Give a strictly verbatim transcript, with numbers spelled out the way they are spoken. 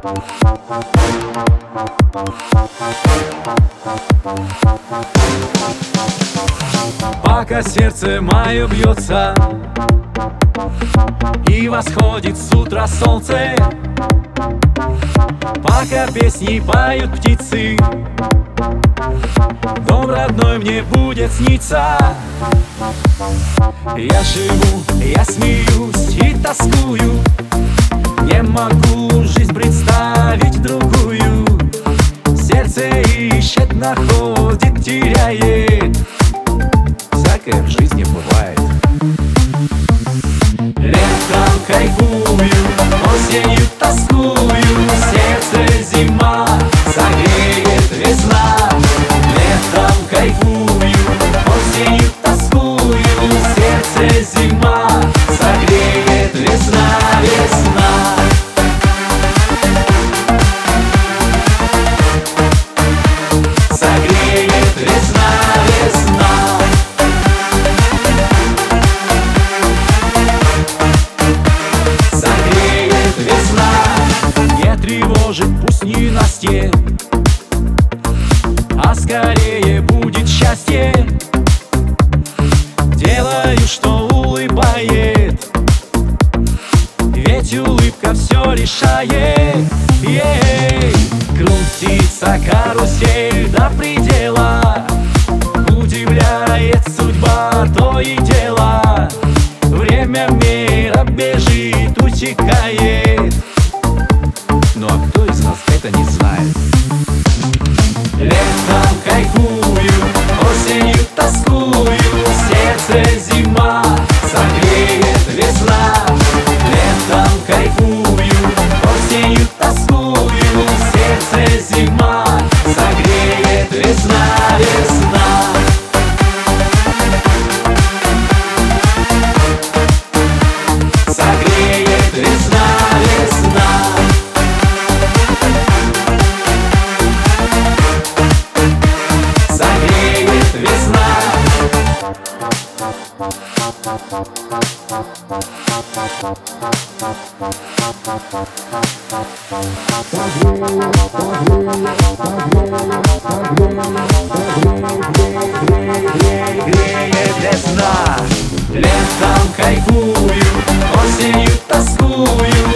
Пока сердце мое бьется и восходит с утра солнце, пока песни поют птицы, дом родной мне будет сниться. Я живу, я смеюсь и тоскую, не могу жизнь представить другую. Сердце ищет, находит, теряет. Всякое в жизни бывает. Летом кайфую, осенью тоскую, сердце зима, согреет весна. Летом кайфую, осенью тоскую, сердце зима, согреет весна, весна. Согреет весна, весна. Согреет весна. Не тревожит, пусть не настель, а скорее будет счастье. Делаю, что улыбает, ведь улыбка все решает. Ей, крутится карусель до предела, удивляет судьба то и дело. Время мира бежит, утекает, ну а кто из нас это не знает? Летом кайфую, осенью тоскую, сердце зима, согреет весна. Летом кайфую, осенью тоскую, сердце зима, согреет весна, весна. Согреет весна, весна. Согреет весна. Греет весна. Летом кайфую, осенью тоскую,